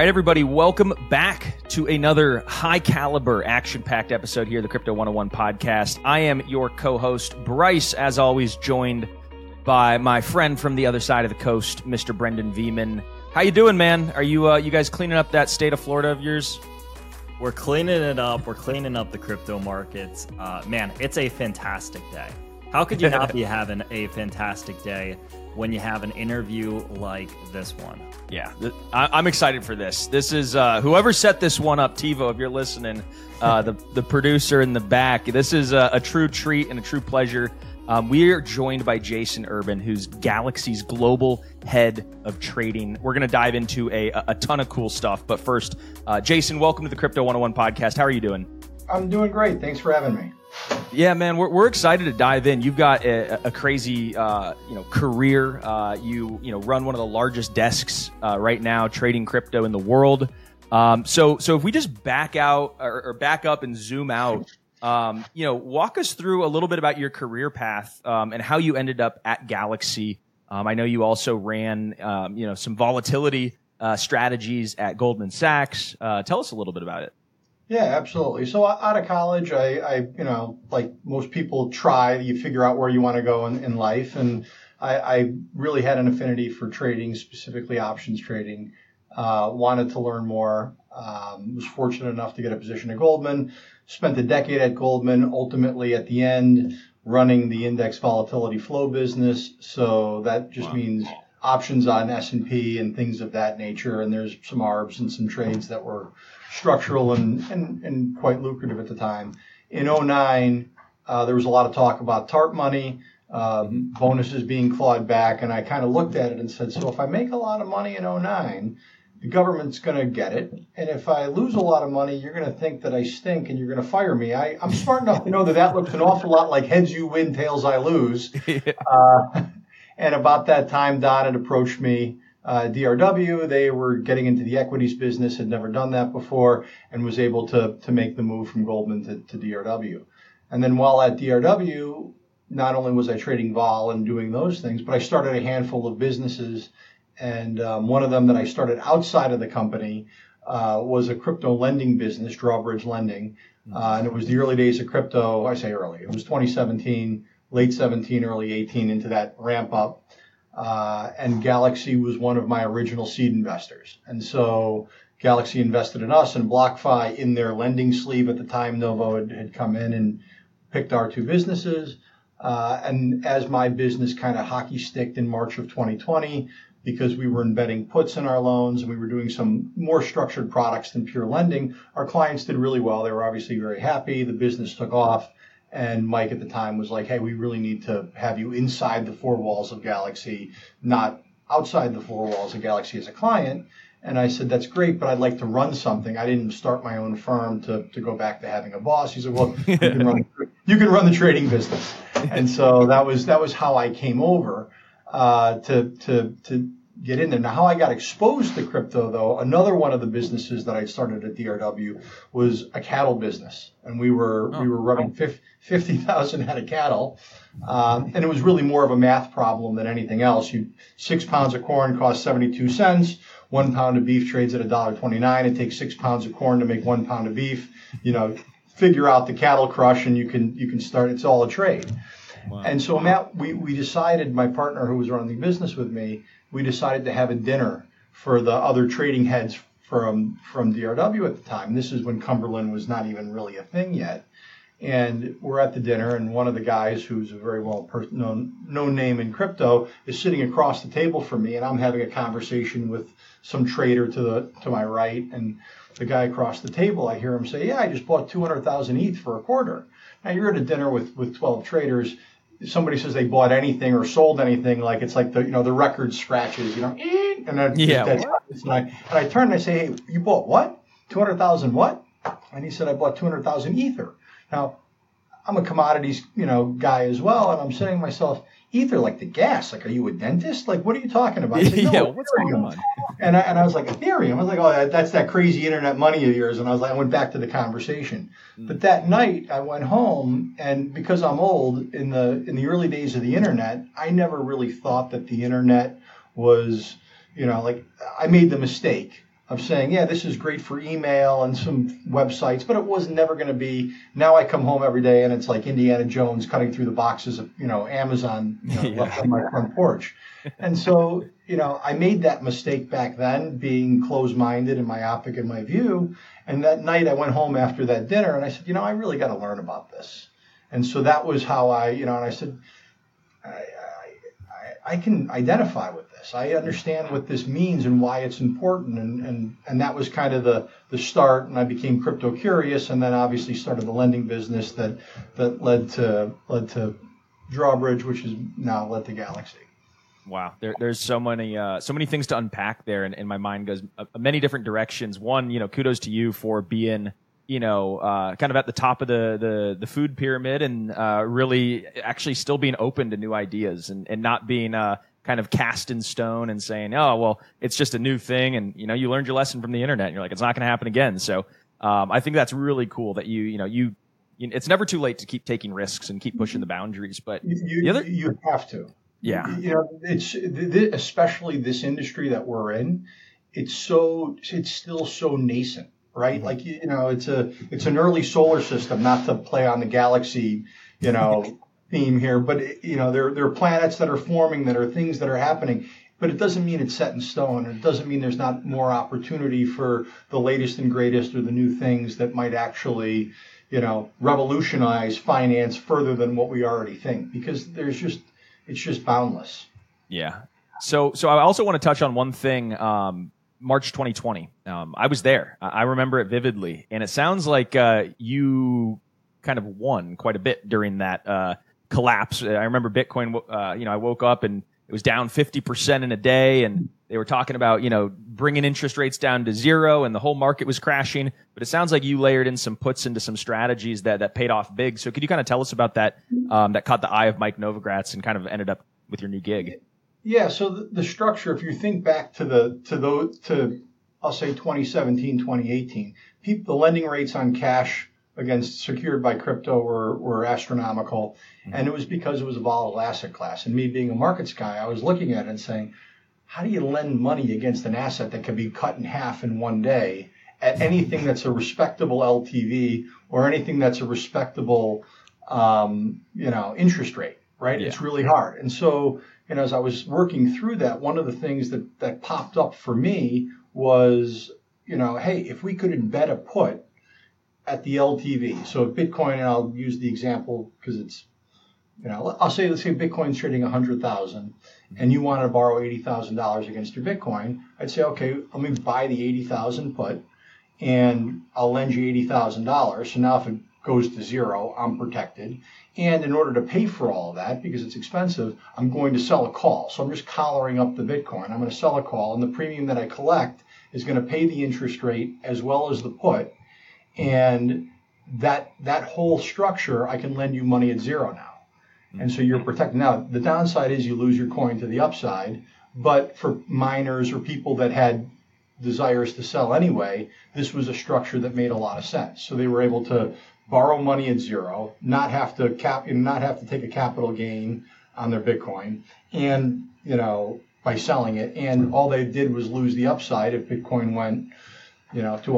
right, everybody, welcome back to another high-caliber, action-packed episode here of the Crypto 101 podcast. I am your co-host, Bryce, as always, joined by my friend from the other side of the coast, Mr. Brendan Veeman. How you doing, man? Are you guys cleaning up that state of Florida of yours? We're cleaning it up. We're cleaning up the crypto markets. Man, it's a fantastic day. How could you not be having a fantastic day when you have an interview like this one? Yeah, I'm excited for this. This is whoever set this one up, TiVo, if you're listening, the producer in the back. This is a true treat and a true pleasure. We are joined by Jason Urban, who's Galaxy's global head of trading. We're going to dive into a ton of cool stuff. But first, Jason, welcome to the Crypto 101 podcast. How are you doing? I'm doing great. Thanks for having me. Yeah, man, we're excited to dive in. You've got a crazy career. You run one of the largest desks right now trading crypto in the world. So if we just back out or back up and zoom out, walk us through a little bit about your career path and how you ended up at Galaxy. I know you also ran some volatility strategies at Goldman Sachs. Tell us a little bit about it. Yeah, absolutely. So out of college, I like most people you figure out where you want to go in life. And I really had an affinity for trading, specifically options trading, wanted to learn more, was fortunate enough to get a position at Goldman, spent a decade at Goldman, ultimately at the end running the index volatility flow business. So that just means options on S&P and things of that nature. And there's some ARBs and some trades that were structural and quite lucrative at the time. In 2009, there was a lot of talk about TARP money, bonuses being clawed back. And I kind of looked at it and said, so if I make a lot of money in 2009, the government's going to get it. And if I lose a lot of money, you're going to think that I stink and you're going to fire me. I'm smart enough to know that looks an awful lot like heads you win, tails I lose. And about that time, Don had approached me. DRW, they were getting into the equities business, had never done that before, and was able to make the move from Goldman to DRW. And then while at DRW, not only was I trading vol and doing those things, but I started a handful of businesses. And one of them that I started outside of the company was a crypto lending business, Drawbridge Lending. And it was the early days of crypto. I say early. It was 2017, late 17, early 18 into that ramp up. And Galaxy was one of my original seed investors. And so Galaxy invested in us and BlockFi in their lending sleeve. At the time, Novo had come in and picked our two businesses. And as my business kind of hockey sticked in March of 2020, because we were embedding puts in our loans and we were doing some more structured products than pure lending, our clients did really well. They were obviously very happy. The business took off. And Mike at the time was like, hey, we really need to have you inside the four walls of Galaxy, not outside the four walls of Galaxy as a client. And I said, that's great, but I'd like to run something. I didn't start my own firm to go back to having a boss. He said, well, you can run the trading business. And so that was how I came over to get in there. Now, how I got exposed to crypto, though, another one of the businesses that I started at DRW was a cattle business. And we were running 50,000 head of cattle. And it was really more of a math problem than anything else. 6 pounds of corn costs 72 cents. 1 pound of beef trades at $1.29. It takes 6 pounds of corn to make 1 pound of beef. Figure out the cattle crush and you can start. It's all a trade. Wow. And so, Matt, we decided, my partner who was running the business with me, we decided to have a dinner for the other trading heads from DRW at the time. This is when Cumberland was not even really a thing yet. And we're at the dinner, and one of the guys who's a very well known name in crypto is sitting across the table from me, and I'm having a conversation with some trader to my right. And the guy across the table, I hear him say, yeah, I just bought 200,000 ETH for a quarter. Now, you're at a dinner with 12 traders. Somebody says they bought anything or sold anything, like it's like the record scratches, and then and I turn and I say, hey, you bought what? 200,000 what? And he said, I bought 200,000 Ether. Now, I'm a commodities guy as well, and I'm saying to myself, Ether, like the gas, like, are you a dentist? Like, what are you talking about? Said, no, what's going on? And I was like, Ethereum. I was like, oh, that's that crazy internet money of yours. And I went back to the conversation. But that night I went home, and because I'm old, in the early days of the internet, I never really thought that the internet was, I made the mistake of saying, yeah, this is great for email and some websites, but it was never going to be. Now I come home every day and it's like Indiana Jones cutting through the boxes of, Amazon left on my front porch. And so, I made that mistake back then, being closed-minded and myopic in my view. And that night I went home after that dinner and I said, I really got to learn about this. And so that was how and I said, I can identify with this. I understand what this means and why it's important. And that was kind of the start. And I became crypto curious, and then obviously started the lending business that led to Drawbridge, which has now led to Galaxy. Wow, there's so many things to unpack there, and my mind goes many different directions. One, kudos to you for being kind of at the top of the food pyramid, and really actually still being open to new ideas, and not being kind of cast in stone and saying, oh well, it's just a new thing, and you learned your lesson from the internet, and you're like, it's not going to happen again. So I think that's really cool that you it's never too late to keep taking risks and keep pushing the boundaries, but you have to. Yeah, it's especially this industry that we're in. It's still so nascent, right? Like it's an early solar system. Not to play on the Galaxy, theme here, but there are planets that are forming, that are things that are happening. But it doesn't mean it's set in stone. It doesn't mean there's not more opportunity for the latest and greatest or the new things that might actually, revolutionize finance further than what we already think. Because it's just boundless. Yeah. So I also want to touch on one thing. March 2020. I was there. I remember it vividly, and it sounds like you kind of won quite a bit during that collapse. I remember Bitcoin. I woke up and it was down 50% in a day, and they were talking about bringing interest rates down to zero, and the whole market was crashing. But it sounds like you layered in some puts into some strategies that paid off big. So could you kind of tell us about that? That caught the eye of Mike Novogratz and kind of ended up with your new gig. Yeah. So the structure, if you think back to I'll say 2017, 2018, the lending rates on cash against secured by crypto were astronomical. And it was because it was a volatile asset class. And me being a markets guy, I was looking at it and saying, how do you lend money against an asset that can be cut in half in one day at anything that's a respectable LTV or anything that's a respectable, interest rate, right? Yeah. It's really hard. And so, as I was working through that, one of the things that popped up for me was, hey, if we could embed a put at the LTV. So if Bitcoin, and I'll use the example because it's, let's say Bitcoin's trading 100,000 and you wanted to borrow $80,000 against your Bitcoin. I'd say, okay, let me buy the 80,000 put and I'll lend you $80,000. So now if it goes to zero, I'm protected. And in order to pay for all of that, because it's expensive, I'm going to sell a call. So I'm just collaring up the Bitcoin. I'm going to sell a call, and the premium that I collect is going to pay the interest rate as well as the put. And that whole structure, I can lend you money at zero now. And so you're protected. Now, the downside is you lose your coin to the upside. But for miners or people that had desires to sell anyway, this was a structure that made a lot of sense. So they were able to borrow money at zero, not have to take a capital gain on their Bitcoin, and by selling it. And all they did was lose the upside if Bitcoin went to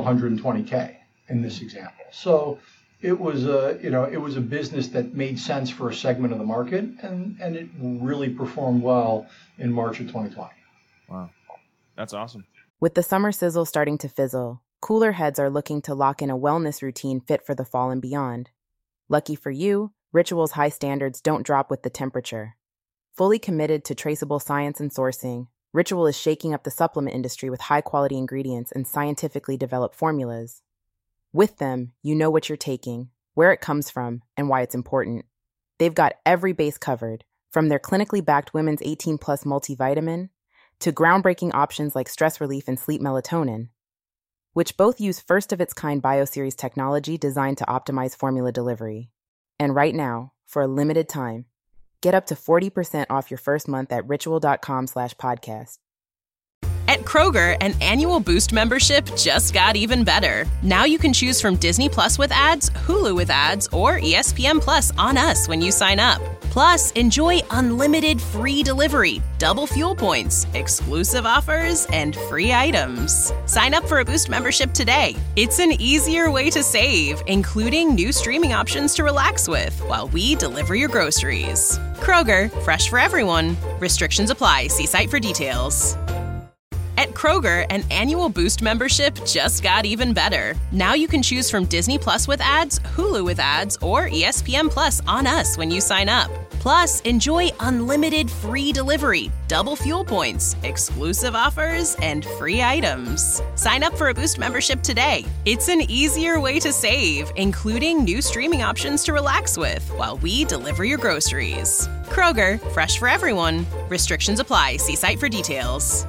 120K in this example. So it was a business that made sense for a segment of the market, and it really performed well in March of 2020. Wow, that's awesome. With the summer sizzle starting to fizzle, cooler heads are looking to lock in a wellness routine fit for the fall and beyond. Lucky for you, Ritual's high standards don't drop with the temperature. Fully committed to traceable science and sourcing, Ritual is shaking up the supplement industry with high-quality ingredients and scientifically developed formulas. With them, you know what you're taking, where it comes from, and why it's important. They've got every base covered, from their clinically backed women's 18-plus multivitamin to groundbreaking options like stress relief and sleep melatonin, which both use first-of-its-kind BioSeries technology designed to optimize formula delivery. And right now, for a limited time, get up to 40% off your first month at ritual.com/podcast. At Kroger, an annual Boost membership just got even better. Now you can choose from Disney Plus with ads, Hulu with ads, or ESPN Plus on us when you sign up. Plus, enjoy unlimited free delivery, double fuel points, exclusive offers, and free items. Sign up for a Boost membership today. It's an easier way to save, including new streaming options to relax with while we deliver your groceries. Kroger, fresh for everyone. Restrictions apply. See site for details. At Kroger, an annual Boost membership just got even better. Now you can choose from Disney Plus with ads, Hulu with ads, or ESPN Plus on us when you sign up. Plus, enjoy unlimited free delivery, double fuel points, exclusive offers, and free items. Sign up for a Boost membership today. It's an easier way to save, including new streaming options to relax with while we deliver your groceries. Kroger, fresh for everyone. Restrictions apply. See site for details.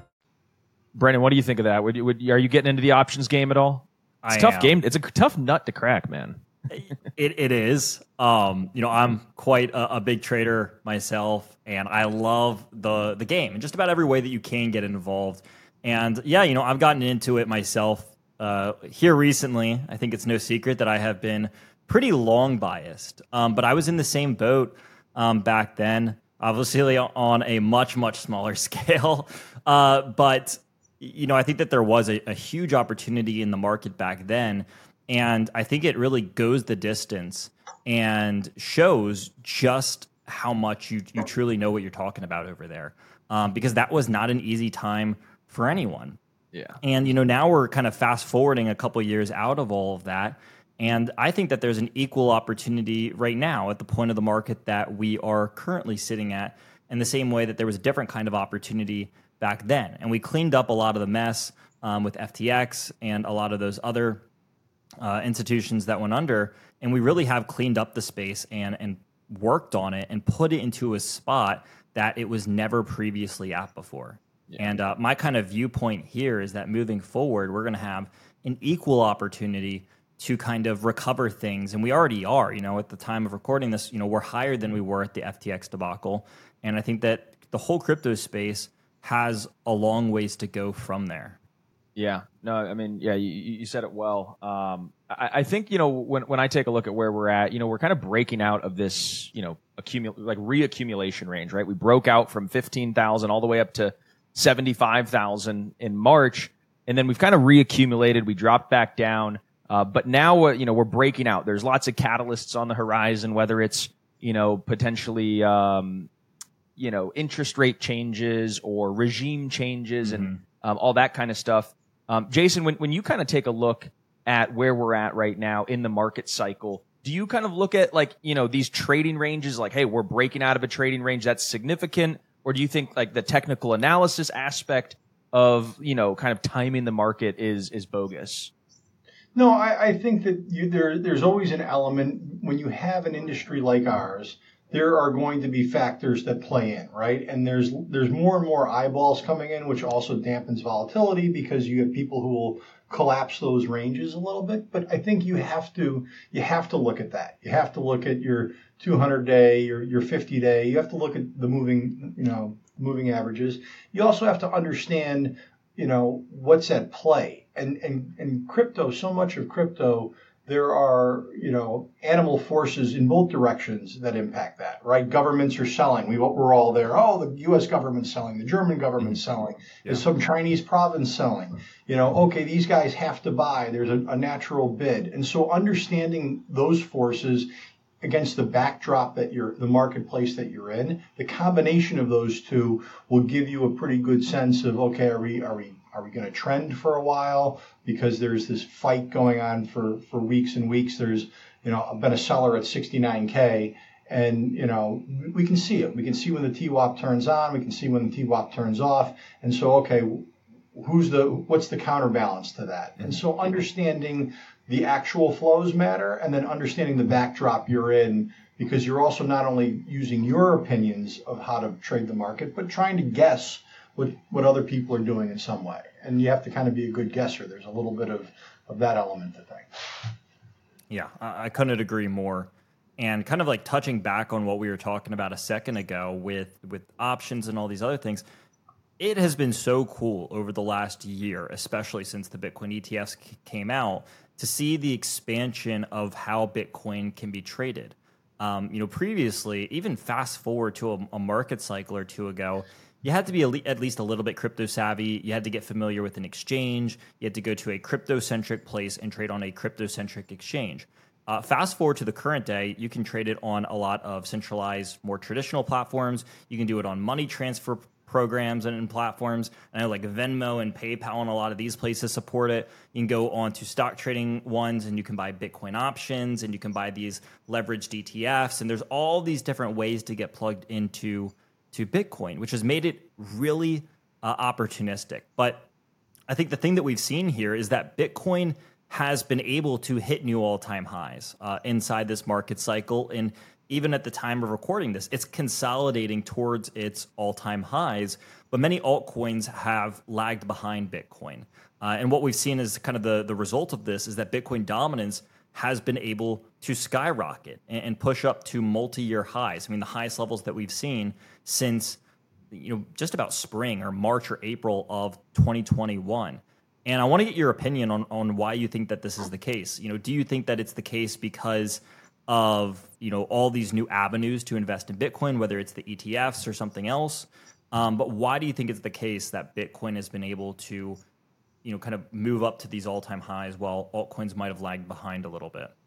Brendan, what do you think of that? Are you getting into the options game at all? It's a tough game. It's a tough nut to crack, man. It is. I'm quite a big trader myself, and I love the game in just about every way that you can get involved. And yeah, I've gotten into it myself here recently. I think it's no secret that I have been pretty long biased, but I was in the same boat back then, obviously on a much, much smaller scale. But I think that there was a huge opportunity in the market back then. And I think it really goes the distance and shows just how much you truly know what you're talking about over there. Because that was not an easy time for anyone. Yeah. And, now we're kind of fast forwarding a couple years out of all of that. And I think that there's an equal opportunity right now at the point of the market that we are currently sitting at, in the same way that there was a different kind of opportunity back then. And we cleaned up a lot of the mess with FTX and a lot of those other institutions that went under, and we really have cleaned up the space and worked on it and put it into a spot that it was never previously at before. Yeah. And my kind of viewpoint here is that moving forward, we're going to have an equal opportunity to kind of recover things, and we already are. At the time of recording this, we're higher than we were at the FTX debacle, and I think that the whole crypto space has a long ways to go from there. Yeah, no, I mean, yeah, you said it well. I think, when I take a look at where we're at, we're kind of breaking out of this, reaccumulation range, right? We broke out from 15,000 all the way up to 75,000 in March, and then we've kind of reaccumulated. We dropped back down, but now, we're breaking out. There's lots of catalysts on the horizon, whether it's, potentially, interest rate changes or regime changes and all that kind of stuff. Jason, when you kind of take a look at where we're at right now in the market cycle, do you kind of look at these trading ranges like, hey, we're breaking out of a trading range that's significant? Or do you think like the technical analysis aspect of, kind of timing the market is bogus? No, I think that there's always an element when you have an industry like ours. There are going to be factors that play in, right? And there's more and more eyeballs coming in, which also dampens volatility because you have people who will collapse those ranges a little bit. But I think you have to look at that. You have to look at your 200-day, your 50-day. You have to look at the moving averages. You also have to understand, what's at play. And crypto, so much of crypto, there are, animal forces in both directions that impact that, right? Governments are selling. We're all there. Oh, the U.S. government's selling. The German government's selling. Yeah. There's some Chinese province selling. Okay, these guys have to buy. There's a natural bid. And so understanding those forces against the backdrop that the marketplace that you're in, the combination of those two will give you a pretty good sense of, okay, are we going to trend for a while because there's this fight going on for weeks and weeks? There's, I've been a seller at 69K, and, we can see it. We can see when the TWAP turns on. We can see when the TWAP turns off. And so, okay, what's the counterbalance to that? And so understanding the actual flows matter, and then understanding the backdrop you're in, because you're also not only using your opinions of how to trade the market, but trying to guess what other people are doing in some way. And you have to kind of be a good guesser. There's a little bit of that element to things. Yeah, I couldn't agree more. And kind of like touching back on what we were talking about a second ago with options and all these other things, it has been so cool over the last year, especially since the Bitcoin ETFs came out, to see the expansion of how Bitcoin can be traded. Previously, even fast forward to a market cycle or two ago, you had to be at least a little bit crypto savvy. You had to get familiar with an exchange. You had to go to a crypto-centric place and trade on a crypto-centric exchange. Fast forward to the current day, you can trade it on a lot of centralized, more traditional platforms. You can do it on money transfer programs and platforms. I know like Venmo and PayPal and a lot of these places support it. You can go on to stock trading ones and you can buy Bitcoin options and you can buy these leveraged ETFs. And there's all these different ways to get plugged into Bitcoin, which has made it really opportunistic. But I think the thing that we've seen here is that Bitcoin has been able to hit new all-time highs inside this market cycle. And even at the time of recording this, it's consolidating towards its all-time highs. But many altcoins have lagged behind Bitcoin. And what we've seen is kind of the result of this is that Bitcoin dominance has been able to skyrocket and push up to multi-year highs. I mean, the highest levels that we've seen since just about spring or March or April of 2021. And I want to get your opinion on why you think that this is the case. Do you think that it's the case because of all these new avenues to invest in Bitcoin, whether it's the ETFs or something else? But why do you think it's the case that Bitcoin has been able to kind of move up to these all-time highs while altcoins might have lagged behind a little bit?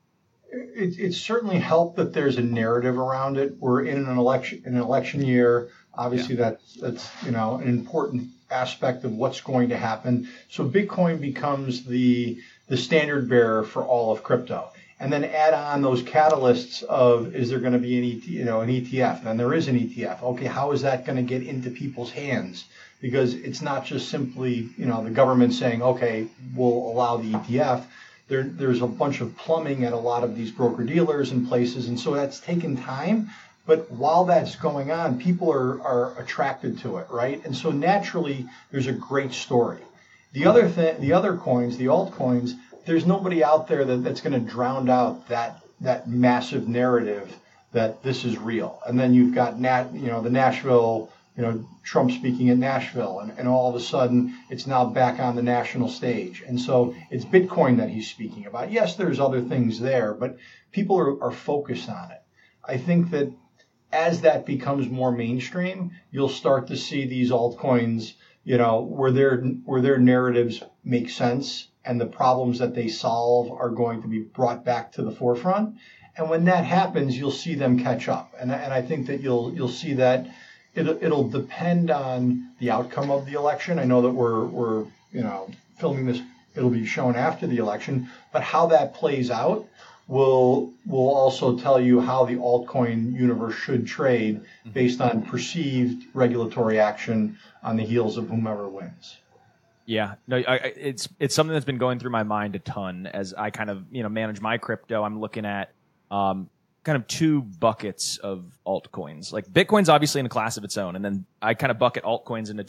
It's certainly helped that there's a narrative around it. We're in an election year. Obviously, that's an important aspect of what's going to happen. So Bitcoin becomes the standard bearer for all of crypto. And then add on those catalysts of, is there going to be an ETF? And there is an ETF. Okay, how is that going to get into people's hands? Because it's not just simply, the government saying, okay, we'll allow the ETF. There's a bunch of plumbing at a lot of these broker dealers and places. And so that's taken time. But while that's going on, people are attracted to it, right? And so naturally, there's a great story. The other coins, the altcoins, there's nobody out there that's going to drown out that massive narrative that this is real. And then you've got the Nashville, Trump speaking at Nashville, and all of a sudden it's now back on the national stage. And so it's Bitcoin that he's speaking about. Yes, there's other things there, but people are focused on it. I think that as that becomes more mainstream, you'll start to see these altcoins, where their narratives make sense and the problems that they solve are going to be brought back to the forefront. And when that happens, you'll see them catch up. And I think that you'll see that it'll depend on the outcome of the election. I know that we're filming this, it'll be shown after the election, but how that plays out will also tell you how the altcoin universe should trade based on perceived regulatory action on the heels of whomever wins. Yeah, no, it's something that's been going through my mind a ton as I kind of manage my crypto. I'm looking at kind of two buckets of altcoins. Like Bitcoin's obviously in a class of its own, and then I kind of bucket altcoins into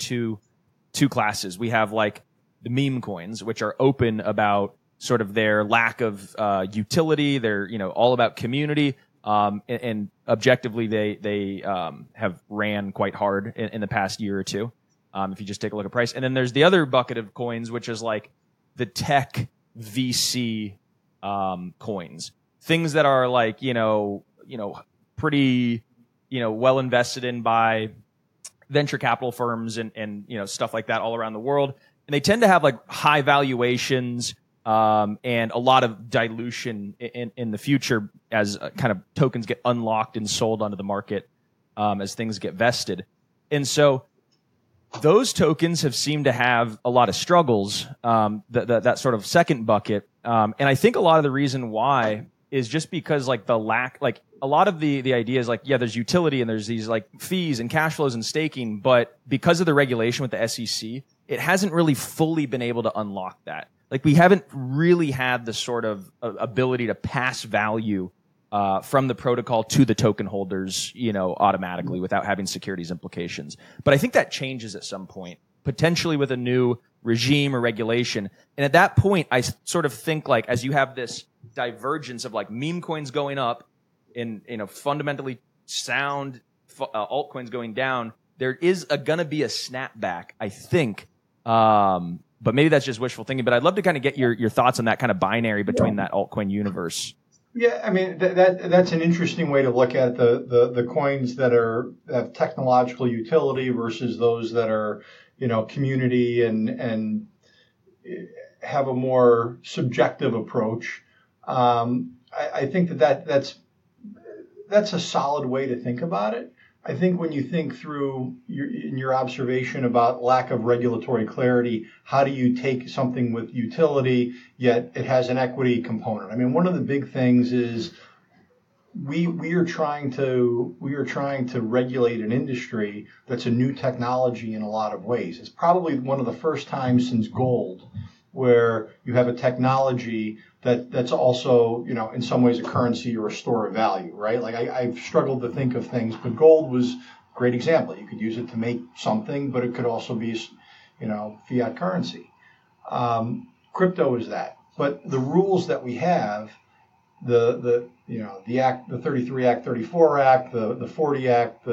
two classes. We have like the meme coins, which are open about sort of their lack of utility. They're all about community, and objectively they have ran quite hard in the past year or two. If you just take a look at price. And then there's the other bucket of coins, which is like the tech VC coins, things that are like, pretty, well invested in by venture capital firms and stuff like that all around the world. And they tend to have like high valuations and a lot of dilution in the future as kind of tokens get unlocked and sold onto the market as things get vested. And so those tokens have seemed to have a lot of struggles, that sort of second bucket. And I think a lot of the reason why is just because like the lack, like a lot of the idea is like, yeah, there's utility and there's these like fees and cash flows and staking, but because of the regulation with the SEC, it hasn't really fully been able to unlock that. Like we haven't really had the sort of ability to pass value from the protocol to the token holders, automatically without having securities implications. But I think that changes at some point, potentially with a new regime or regulation. And at that point, I sort of think like as you have this divergence of like meme coins going up and fundamentally sound altcoins going down, there is going to be a snapback, I think. But maybe that's just wishful thinking. But I'd love to kind of get your thoughts on that kind of binary between that altcoin universe. Yeah, I mean that's an interesting way to look at the coins that have technological utility versus those that are, community and have a more subjective approach. I think that's a solid way to think about it. I think when you think through your observation about lack of regulatory clarity, how do you take something with utility, yet it has an equity component? I mean, one of the big things is we are trying to regulate an industry that's a new technology in a lot of ways. It's probably one of the first times since gold where you have a technology that's also, in some ways a currency or a store of value, right? Like I've struggled to think of things, but gold was a great example. You could use it to make something, but it could also be, fiat currency. Crypto is that. But the rules that we have, the Act, the 33 Act, 34 Act, the 40 Act,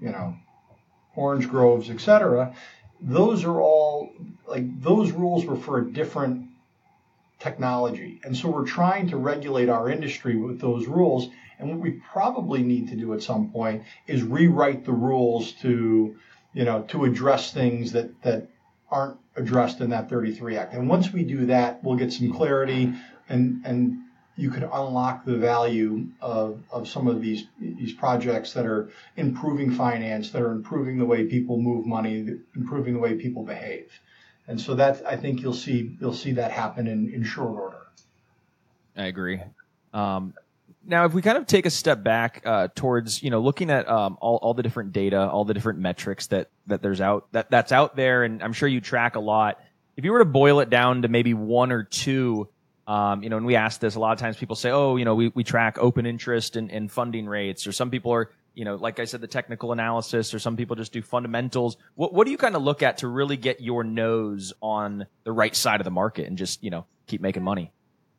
Orange Groves, et cetera, those are all, those rules were for a different technology. And so we're trying to regulate our industry with those rules. And what we probably need to do at some point is rewrite the rules to address things that aren't addressed in that 33 Act. And once we do that, we'll get some clarity and you could unlock the value of some of these projects that are improving finance, that are improving the way people move money, improving the way people behave. And so I think you'll see that happen in short order. I agree. Now, if we kind of take a step back towards looking at all the different data, all the different metrics that's out there, and I'm sure you track a lot. If you were to boil it down to maybe one or two, and we ask this a lot of times, people say, we track open interest and funding rates, or some people are, like I said, the technical analysis, or some people just do fundamentals. What do you kind of look at to really get your nose on the right side of the market and just, keep making money?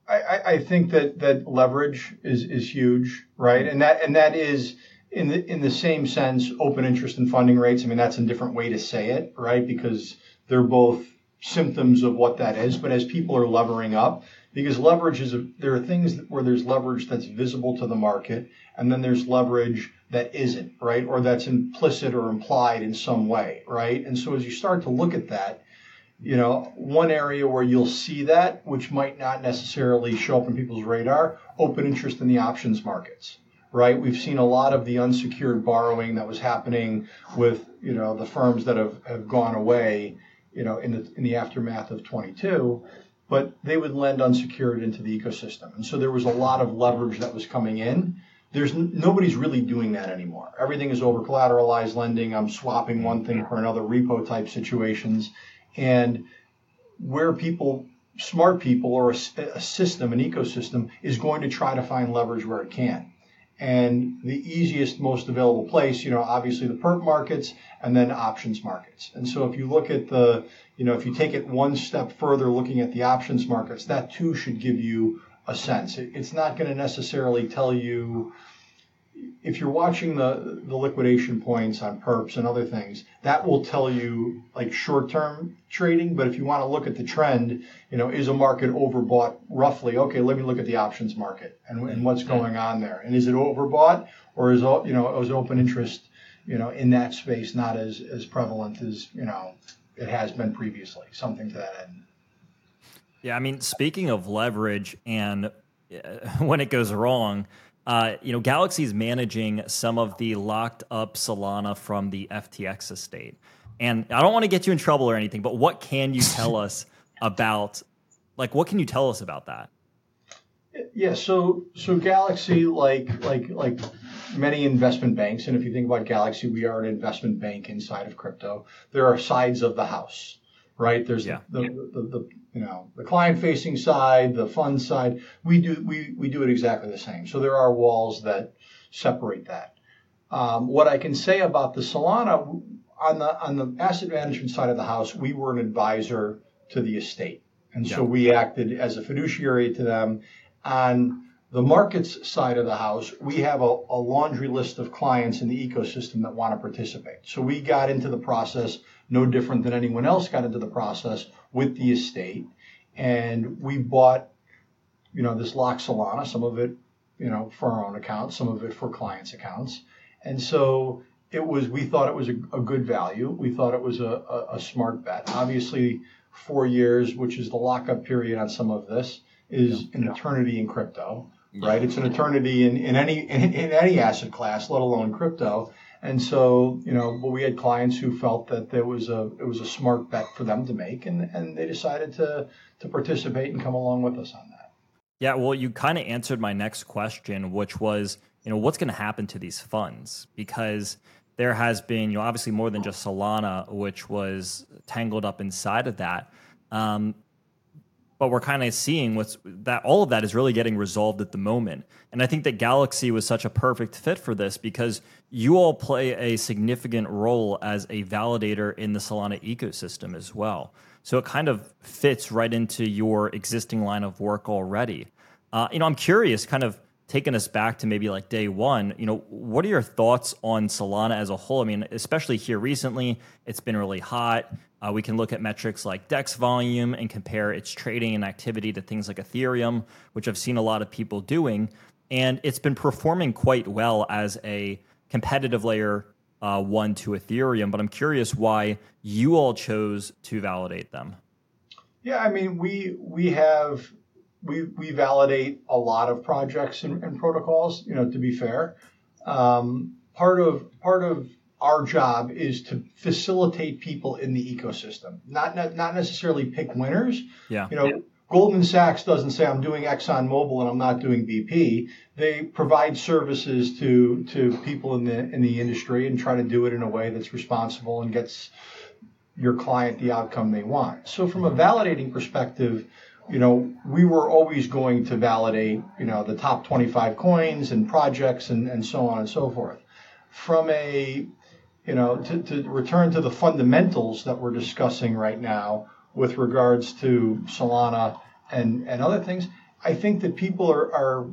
I think that leverage is huge, right? And that is in the same sense, open interest and funding rates. I mean, that's a different way to say it, right? Because they're both symptoms of what that is. But as people are levering up, because leverage there are things where there's leverage that's visible to the market, and then there's leverage that isn't, right? Or that's implicit or implied in some way, right? And so as you start to look at that, one area where you'll see that, which might not necessarily show up in people's radar, open interest in the options markets, right? We've seen a lot of the unsecured borrowing that was happening with, the firms that have gone away, in the aftermath of 22, but they would lend unsecured into the ecosystem. And so there was a lot of leverage that was coming in. Nobody's really doing that anymore. Everything is over collateralized lending. I'm swapping one thing for another, repo type situations. And where smart people or a system, an ecosystem, is going to try to find leverage where it can. And the easiest, most available place, obviously the perp markets and then options markets. And so if you look at if you take it one step further, looking at the options markets, that too should give you a sense. It's not going to necessarily tell you, if you're watching the liquidation points on perps and other things, that will tell you like short-term trading. But if you want to look at the trend, is a market overbought roughly? Okay, let me look at the options market and what's going on there. And is it overbought, or is open interest, in that space not as prevalent as, it has been previously, something to that end. Yeah, I mean, speaking of leverage and when it goes wrong, Galaxy is managing some of the locked up Solana from the FTX estate. And I don't want to get you in trouble or anything, but what can you tell us about, what can you tell us about that? Yeah, so Galaxy, like many investment banks, and if you think about Galaxy, we are an investment bank inside of crypto. There are sides of the house, right? There's the client-facing side, the fund side. We do it exactly the same. So there are walls that separate that. What I can say about the Solana, on the asset management side of the house, we were an advisor to the estate, and so we acted as a fiduciary to them on The markets side of the house, we have a laundry list of clients in the ecosystem that want to participate. So we got into the process no different than anyone else got into the process with the estate. And we bought, this locked Solana, some of it, for our own accounts, some of it for clients' accounts. And so we thought it was a good value. We thought it was a smart bet. Obviously, 4 years, which is the lockup period on some of this, is an eternity in crypto, right? It's an eternity in any asset class, let alone crypto. And so, but we had clients who felt that it was a smart bet for them to make, and they decided to participate and come along with us on that. Yeah, well, you kind of answered my next question, which was, what's going to happen to these funds? Because there has been, obviously more than just Solana, which was tangled up inside of that. But we're kind of seeing all of that is really getting resolved at the moment. And I think that Galaxy was such a perfect fit for this because you all play a significant role as a validator in the Solana ecosystem as well. So it kind of fits right into your existing line of work already. I'm curious, kind of taking us back to maybe like day one, what are your thoughts on Solana as a whole? I mean, especially here recently, it's been really hot. We can look at metrics like DEX volume and compare its trading and activity to things like Ethereum, which I've seen a lot of people doing. And it's been performing quite well as a competitive layer one to Ethereum. But I'm curious why you all chose to validate them. Yeah, I mean, we validate a lot of projects and protocols, to be fair. Part of our job is to facilitate people in the ecosystem, not necessarily pick winners. Yeah. Goldman Sachs doesn't say I'm doing ExxonMobil and I'm not doing BP. They provide services to people in the industry and try to do it in a way that's responsible and gets your client the outcome they want. So from a validating perspective, we were always going to validate, the top 25 coins and projects and so on and so forth. From to return to the fundamentals that we're discussing right now with regards to Solana and other things, I think that people are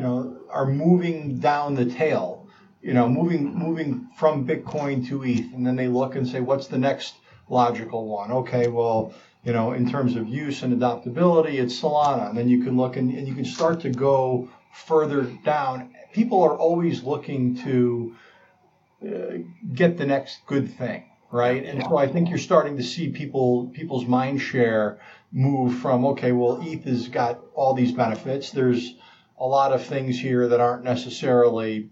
moving down the tail, moving from Bitcoin to ETH, and then they look and say, what's the next logical one? Okay, well, in terms of use and adoptability, it's Solana. And then you can look and you can start to go further down. People are always looking to get the next good thing, right? And so I think you're starting to see people's mind share move from, okay, well, ETH has got all these benefits. There's a lot of things here that aren't necessarily,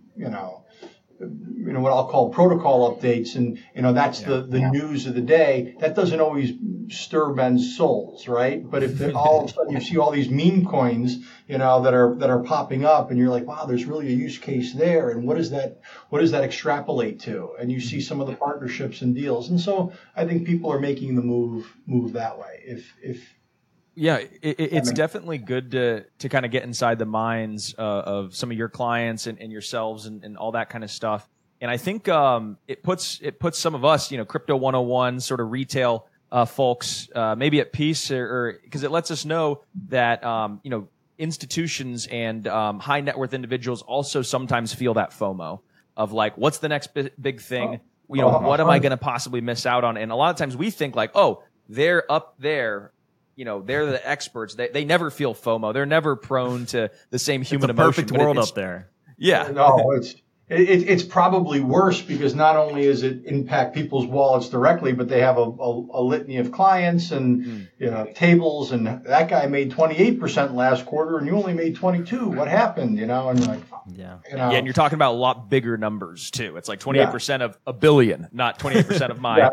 what I'll call protocol updates, and that's the news of the day. That doesn't always stir Ben's souls, right? But if all of a sudden you see all these meme coins, that are popping up, and you're like, wow, there's really a use case there, and what does that extrapolate to? And you see some of the partnerships and deals, and so I think people are making the move that way. Yeah, it's definitely good to kind of get inside the minds of some of your clients and yourselves and all that kind of stuff. And I think it puts some of us, Crypto 101 sort of retail folks, maybe at peace, or because it lets us know that institutions and high net worth individuals also sometimes feel that FOMO of like, what's the next big thing? What am I going to possibly miss out on? And a lot of times we think like, oh, they're up there. They're the experts. They never feel FOMO. They're never prone to the same human emotion. It's a perfect world up there. Yeah. No, it's probably worse because not only does it impact people's wallets directly, but they have a litany of clients and tables. And that guy made 28% last quarter, and you only made 22. What happened? And like, yeah, and you're talking about a lot bigger numbers too. It's like 28% of $1 billion, not 28% of my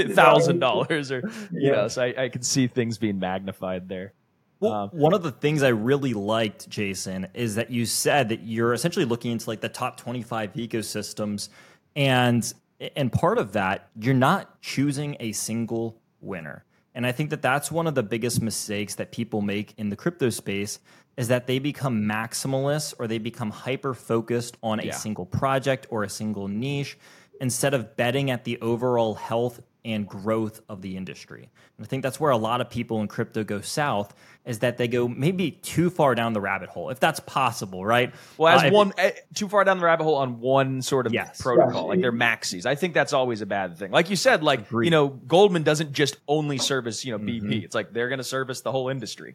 $1,000, or So I can see things being magnified there. Well, one of the things I really liked, Jason, is that you said that you're essentially looking into like the top 25 ecosystems, and part of that, you're not choosing a single winner. And I think that that's one of the biggest mistakes that people make in the crypto space is that they become maximalists or they become hyper-focused on a single project or a single niche instead of betting at the overall health and growth of the industry. And I think that's where a lot of people in crypto go south, is that they go maybe too far down the rabbit hole, if that's possible, right? Well, too far down the rabbit hole on one sort of protocol, Yes. like they're maxis. I think that's always a bad thing. Like you said, like, Goldman doesn't just only service, BP. It's like they're going to service the whole industry.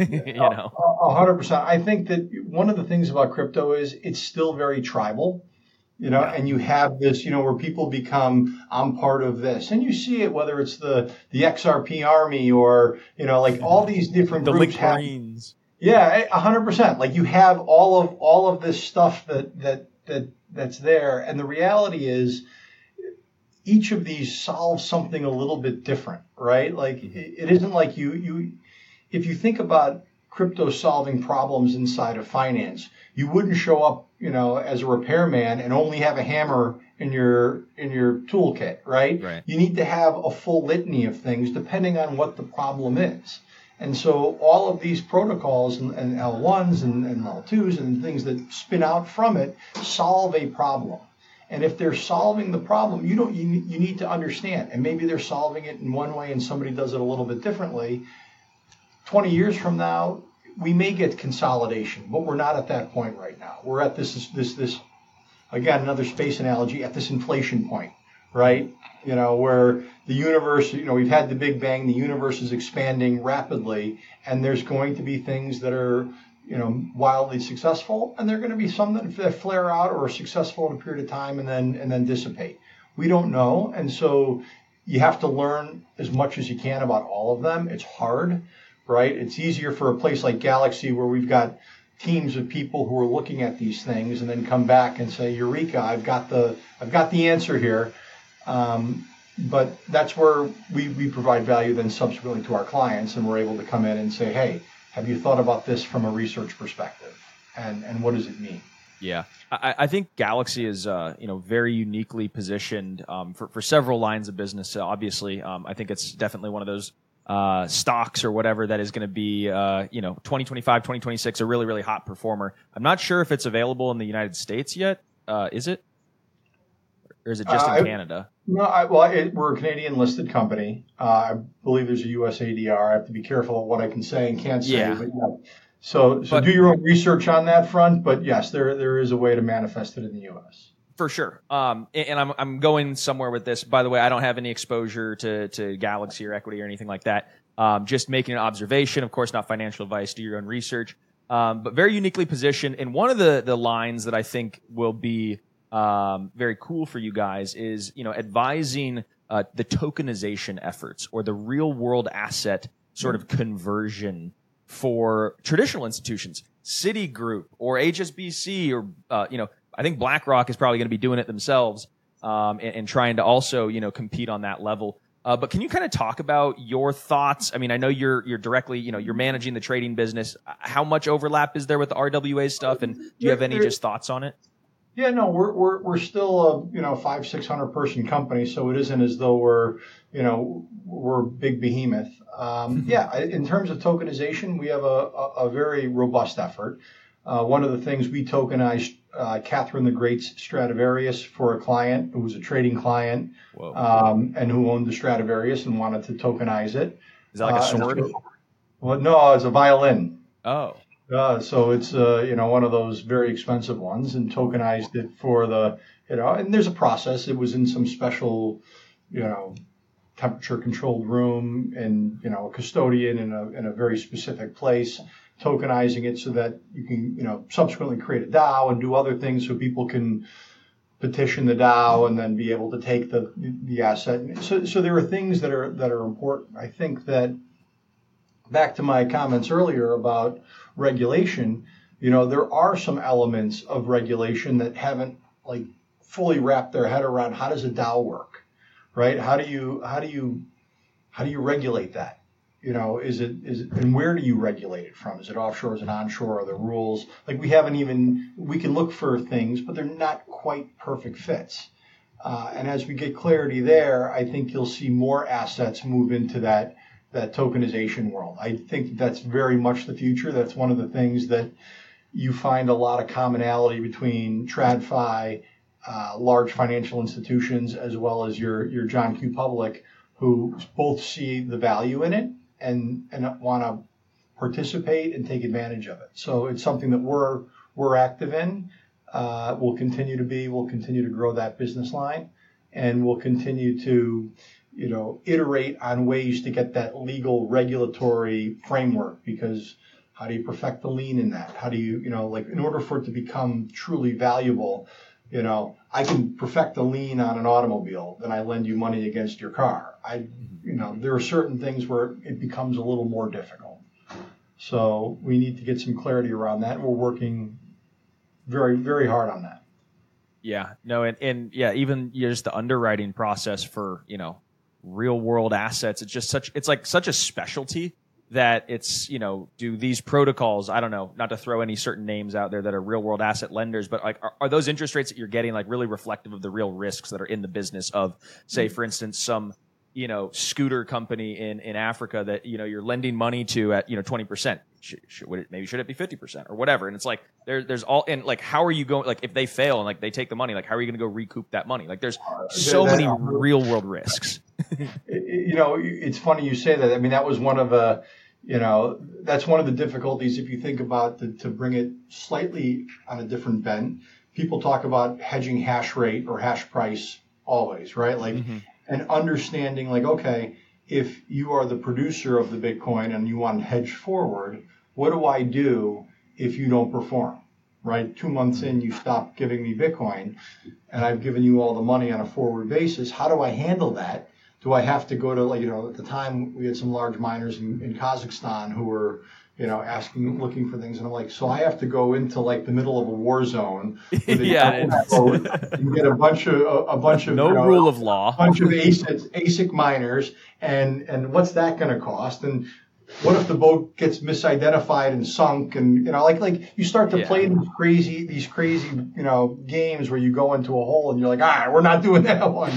100%. I think that one of the things about crypto is it's still very tribal, and you have this, where people become, I'm part of this. And you see it, whether it's the XRP army or, like all these different the groups have. Marines. Yeah, 100%. Like you have all of this stuff that's there. And the reality is each of these solves something a little bit different, right? Like it isn't like if you think about crypto solving problems inside of finance, you wouldn't show up, as a repairman and only have a hammer in your toolkit, right? You need to have a full litany of things depending on what the problem is. And so all of these protocols and L1s and L2s and things that spin out from it solve a problem. And if they're solving the problem, you need to understand. And maybe they're solving it in one way and somebody does it a little bit differently. 20 years from now, we may get consolidation, but we're not at that point right now. We're at this again, another space analogy, at this inflation point, right? Where the universe, we've had the Big Bang, the universe is expanding rapidly, and there's going to be things that are, wildly successful, and there are going to be some that flare out or are successful in a period of time and then dissipate. We don't know, and so you have to learn as much as you can about all of them. It's hard. Right? It's easier for a place like Galaxy where we've got teams of people who are looking at these things and then come back and say, Eureka, I've got the answer here. But that's where we provide value then subsequently to our clients, and we're able to come in and say, hey, have you thought about this from a research perspective? And what does it mean? Yeah. I think Galaxy is, very uniquely positioned for several lines of business. Obviously, I think it's definitely one of those stocks or whatever that is going to be, 2025, 2026, a really, really hot performer. I'm not sure if it's available in the United States yet. Is it? Or is it just in Canada? No, we're a Canadian listed company. I believe there's a US ADR. I have to be careful of what I can say and can't say. Yeah. But yeah. So do your own research on that front. But yes, there is a way to manifest it in the US. For sure. And I'm going somewhere with this. By the way, I don't have any exposure to Galaxy or equity or anything like that. Just making an observation, of course, not financial advice. Do your own research. But very uniquely positioned. And one of the lines that I think will be very cool for you guys is, advising the tokenization efforts or the real world asset sort of conversion for traditional institutions, Citigroup or HSBC or, I think BlackRock is probably going to be doing it themselves and trying to also, compete on that level. But can you kind of talk about your thoughts? I mean, I know you're directly, you're managing the trading business. How much overlap is there with the RWA stuff? And do you have any just thoughts on it? Yeah, no, we're still a 500-600 person company, so it isn't as though we're big behemoth. In terms of tokenization, we have a very robust effort. One of the things we tokenized Catherine the Great's Stradivarius for a client who was a trading client and who owned the Stradivarius and wanted to tokenize it. Is that like a sword? Well, no, it's a violin. Oh. So it's one of those very expensive ones, and tokenized it for the and there's a process. It was in some special temperature controlled room and a custodian in a very specific place, tokenizing it so that you can subsequently create a DAO and do other things so people can petition the DAO and then be able to take the asset. So there are things that are important. I think that back to my comments earlier about regulation, there are some elements of regulation that haven't fully wrapped their head around how does a DAO work, right? How do you regulate that? Is it and where do you regulate it from? Is it offshore? Is it onshore? Are there rules? We can look for things, but they're not quite perfect fits. And as we get clarity there, I think you'll see more assets move into that tokenization world. I think that's very much the future. That's one of the things that you find a lot of commonality between TradFi, large financial institutions, as well as your John Q. Public, who both see the value in it and want to participate and take advantage of it. So it's something that we're active in. We'll continue to be. We'll continue to grow that business line, and we'll continue to, iterate on ways to get that legal regulatory framework. Because how do you perfect the lien in that? How do you, in order for it to become truly valuable, I can perfect a lien on an automobile, then I lend you money against your car. There are certain things where it becomes a little more difficult. So we need to get some clarity around that. We're working very, very hard on that. Yeah, no, and yeah, even just the underwriting process for, real world assets, it's like such a specialty that it's, do these protocols, I don't know, not to throw any certain names out there that are real world asset lenders, but like, are those interest rates that you're getting like really reflective of the real risks that are in the business of, say, for instance, some, scooter company in Africa that, you're lending money to at, 20%. Should it be 50% or whatever? And it's like, there's all, and like, how are you going, like, if they fail and like they take the money, like, how are you going to go recoup that money? Like, there's so many real world risks. It's funny you say that. I mean, that was one of the, that's one of the difficulties if you think about to bring it slightly on a different bent. People talk about hedging hash rate or hash price always, right? Like, and understanding like, okay, if you are the producer of the Bitcoin and you want to hedge forward, what do I do if you don't perform, right? 2 months in, you stop giving me Bitcoin and I've given you all the money on a forward basis. How do I handle that? Do I have to go to, like, at the time we had some large miners in Kazakhstan who were, looking for things. And I'm like, so I have to go into like the middle of a war zone. Yeah. And get a bunch of no rule of law, a bunch of ASIC miners. And what's that going to cost? And what if the boat gets misidentified and sunk? And, like you start to play these crazy, games where you go into a hole and you're like, we're not doing that one.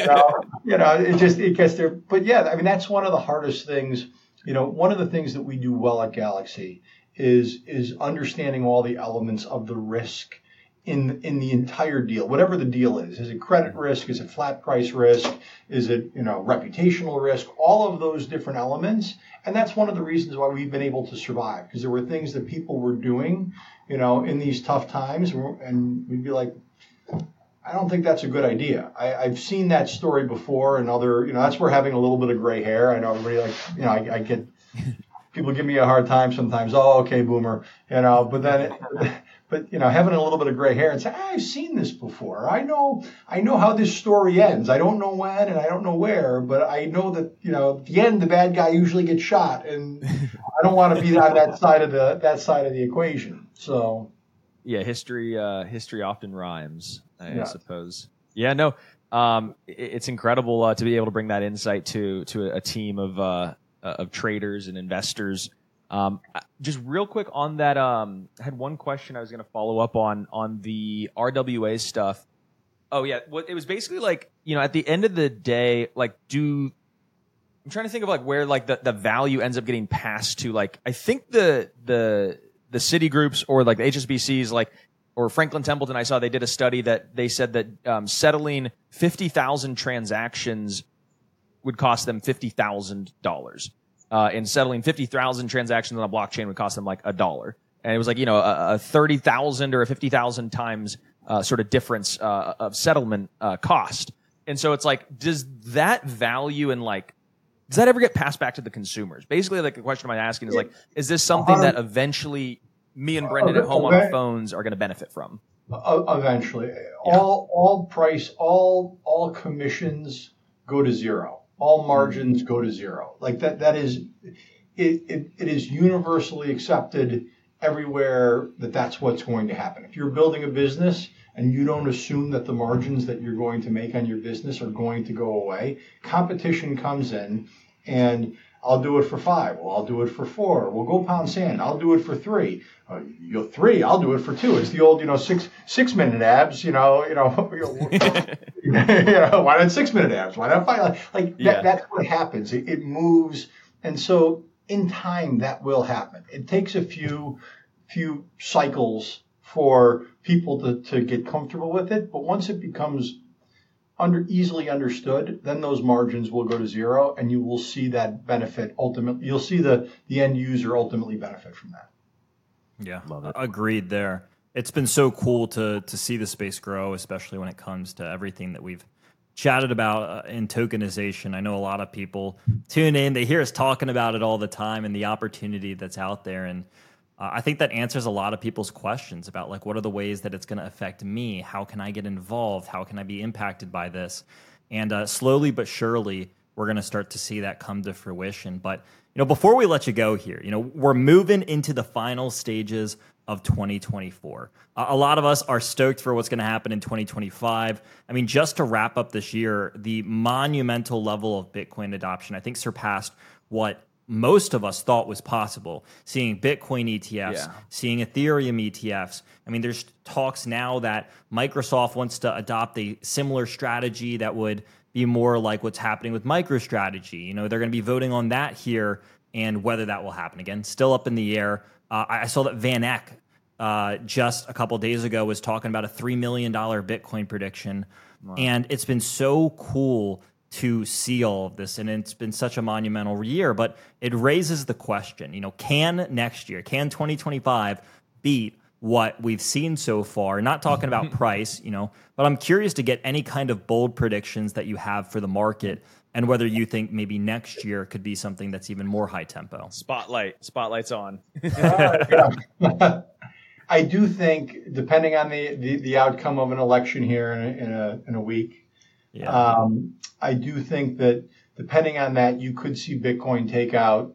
It gets there. But yeah, I mean, that's one of the hardest things. One of the things that we do well at Galaxy is understanding all the elements of the risk in the entire deal, whatever the deal is. Is it credit risk? Is it flat price risk? Is it, reputational risk? All of those different elements. And that's one of the reasons why we've been able to survive, because there were things that people were doing, in these tough times, and we'd be like, I don't think that's a good idea. I've seen that story before, and other, that's where having a little bit of gray hair. I know everybody I get people give me a hard time sometimes. Oh, okay, boomer, But then, having a little bit of gray hair and say, I've seen this before. I know how this story ends. I don't know when and I don't know where, but I know that at the end the bad guy usually gets shot, and I don't want to be on that side of the equation. So. Yeah, history often rhymes, I suppose. Yeah, no, it's incredible to be able to bring that insight to a team of traders and investors. Just real quick on that, I had one question I was going to follow up on the RWA stuff. Oh yeah, it was basically like, at the end of the day, like, I'm trying to think of like where like the value ends up getting passed to. Like, I think the Citigroups or like the HSBCs, like, or Franklin Templeton, I saw they did a study that they said that settling 50,000 transactions would cost them $50,000. And settling 50,000 transactions on a blockchain would cost them like $1. And it was like, a 30,000 or a 50,000 times sort of difference of settlement cost. And so it's like, does that value and like, does that ever get passed back to the consumers? Basically, like the question I'm asking is like, is this something that eventually me and Brendan at home on our phones are going to benefit from? Eventually, all commissions go to zero. All margins go to zero. Like that is it is universally accepted everywhere that's what's going to happen. If you're building a business and you don't assume that the margins that you're going to make on your business are going to go away, competition comes in, and I'll do it for 5. Well, I'll do it for 4. We'll go pound sand. I'll do it for 3. 3. I'll do it for 2. It's the old, 6-minute abs. Why not 6-minute abs? Why not 5? That's what happens. It moves, and so in time that will happen. It takes a few cycles for people to get comfortable with it, but once it becomes easily understood, then those margins will go to zero, and you will see that benefit ultimately. You'll see the end user ultimately benefit from that. Yeah, agreed there. It's been so cool to see the space grow, especially when it comes to everything that we've chatted about in tokenization. I know a lot of people tune in, they hear us talking about it all the time and the opportunity that's out there. And I think that answers a lot of people's questions about like, what are the ways that it's going to affect me? How can I get involved? How can I be impacted by this? And slowly but surely, we're going to start to see that come to fruition. But, before we let you go here, we're moving into the final stages of 2024. A lot of us are stoked for what's going to happen in 2025. I mean, just to wrap up this year, the monumental level of Bitcoin adoption, I think, surpassed what most of us thought was possible. Seeing Bitcoin ETFs, seeing Ethereum ETFs. I mean, there's talks now that Microsoft wants to adopt a similar strategy that would be more like what's happening with MicroStrategy. They're going to be voting on that here, and whether that will happen again, still up in the air. I saw that Van Eck just a couple of days ago was talking about a $3 million Bitcoin prediction. Wow. And it's been so cool to see all of this, and it's been such a monumental year. But it raises the question, can next year, can 2025 beat what we've seen so far? Not talking about price, but I'm curious to get any kind of bold predictions that you have for the market, and whether you think maybe next year could be something that's even more high tempo. Spotlight's on. I do think, depending on the outcome of an election here in a week, I do think that depending on that, you could see Bitcoin take out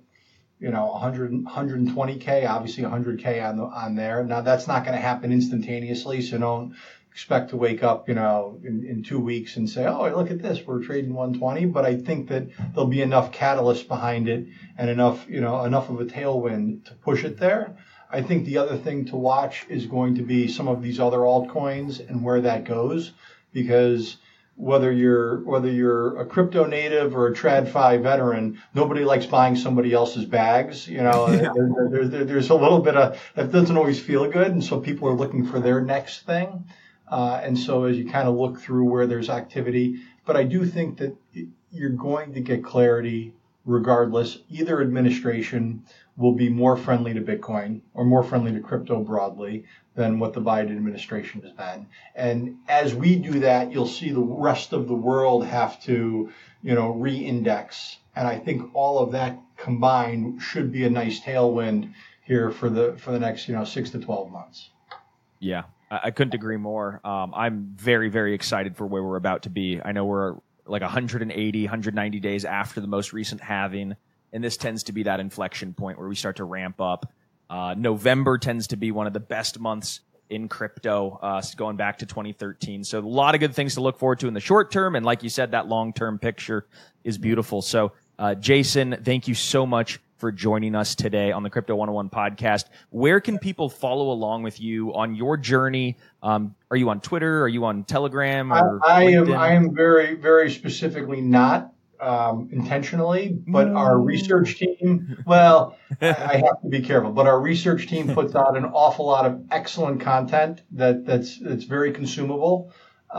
120K, obviously 100K on there. Now that's not going to happen instantaneously, so don't expect to wake up, in 2 weeks and say, oh, look at this, we're trading 120. But I think that there'll be enough catalyst behind it and enough of a tailwind to push it there. I think the other thing to watch is going to be some of these other altcoins and where that goes, because whether you're a crypto native or a TradFi veteran, nobody likes buying somebody else's bags. There's a little bit of that doesn't always feel good, and so people are looking for their next thing. And so as you kind of look through where there's activity, but I do think that you're going to get clarity regardless. Either administration will be more friendly to Bitcoin or more friendly to crypto broadly than what the Biden administration has been. And as we do that, you'll see the rest of the world have to, re-index. And I think all of that combined should be a nice tailwind here for the next, 6 to 12 months. Yeah, I couldn't agree more. I'm very, very excited for where we're about to be. I know we're like 180, 190 days after the most recent halving, and this tends to be that inflection point where we start to ramp up. November tends to be one of the best months in crypto, going back to 2013. So a lot of good things to look forward to in the short term. And like you said, that long-term picture is beautiful. So Jason, thank you so much for joining us today on the Crypto 101 podcast. Where can people follow along with you on your journey? Are you on Twitter? Are you on Telegram? Or I am very, very specifically not intentionally, but our research team, I have to be careful, but our research team puts out an awful lot of excellent content that's very consumable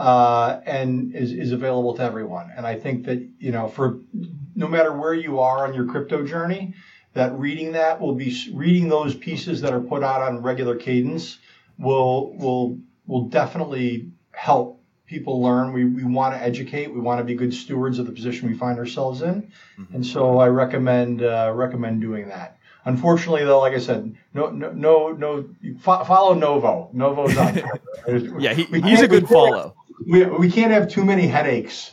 and is available to everyone. And I think that, for no matter where you are on your crypto journey, that reading those pieces that are put out on regular cadence will definitely help people learn. We want to educate. We want to be good stewards of the position we find ourselves in. Mm-hmm. And so I recommend doing that. Unfortunately, though, like I said, follow Novo. Novo's on Twitter. Yeah, he's a good follow. We can't have too many headaches,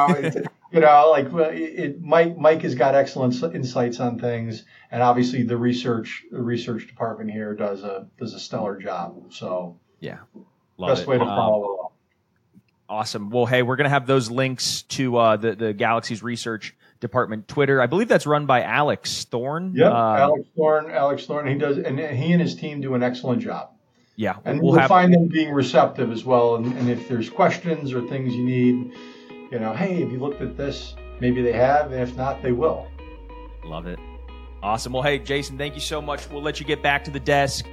Mike has got excellent insights on things, and obviously the research department here does a stellar job. So yeah, best way to follow along. Awesome. Well, hey, we're going to have those links to the Galaxy's research department Twitter. I believe that's run by Alex Thorn. Yeah, Alex Thorn. He and his team do an excellent job. Yeah. And we'll find them being receptive as well. And if there's questions or things you need, hey, have you looked at this? Maybe they have. And if not, they will. Love it. Awesome. Well, hey, Jason, thank you so much. We'll let you get back to the desk.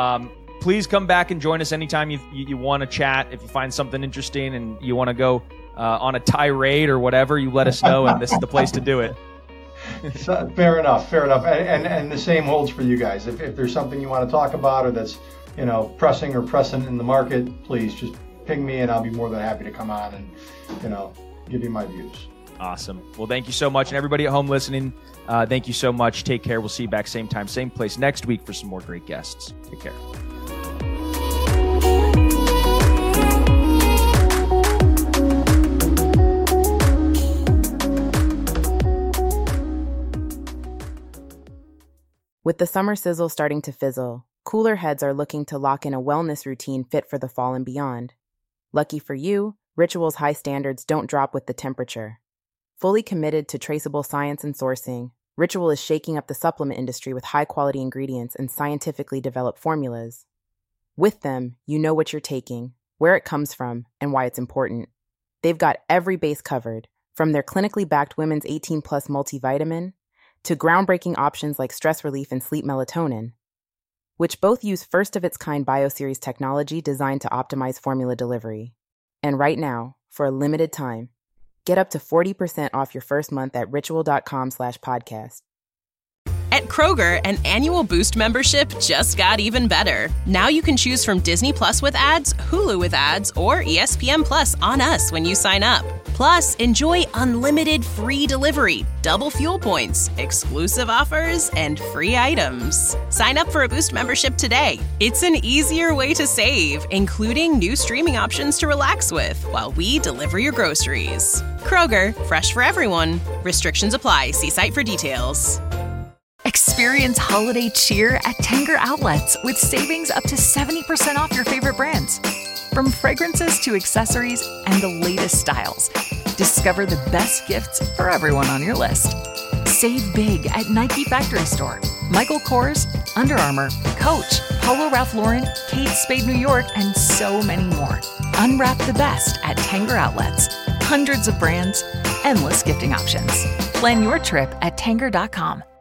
Please come back and join us anytime you want to chat. If you find something interesting and you want to go on a tirade or whatever, you let us know, and this is the place to do it. So, fair enough. And the same holds for you guys. If there's something you want to talk about or that's, pressing or present in the market, please just ping me and I'll be more than happy to come on and, give you my views. Awesome. Well, thank you so much. And everybody at home listening, thank you so much. Take care. We'll see you back same time, same place next week for some more great guests. Take care. With the summer sizzle starting to fizzle, cooler heads are looking to lock in a wellness routine fit for the fall and beyond. Lucky for you, Ritual's high standards don't drop with the temperature. Fully committed to traceable science and sourcing, Ritual is shaking up the supplement industry with high-quality ingredients and scientifically developed formulas. With them, you know what you're taking, where it comes from, and why it's important. They've got every base covered, from their clinically backed Women's 18-Plus multivitamin to groundbreaking options like stress relief and sleep melatonin, which both use first-of-its-kind BioSeries technology designed to optimize formula delivery. And right now, for a limited time, get up to 40% off your first month at ritual.com/podcast. At Kroger, an annual Boost membership just got even better. Now you can choose from Disney Plus with ads, Hulu with ads, or ESPN Plus on us when you sign up. Plus, enjoy unlimited free delivery, double fuel points, exclusive offers, and free items. Sign up for a Boost membership today. It's an easier way to save, including new streaming options to relax with while we deliver your groceries. Kroger, fresh for everyone. Restrictions apply. See site for details. Experience holiday cheer at Tanger Outlets with savings up to 70% off your favorite brands. From fragrances to accessories and the latest styles, discover the best gifts for everyone on your list. Save big at Nike Factory Store, Michael Kors, Under Armour, Coach, Polo Ralph Lauren, Kate Spade New York, and so many more. Unwrap the best at Tanger Outlets. Hundreds of brands, endless gifting options. Plan your trip at Tanger.com.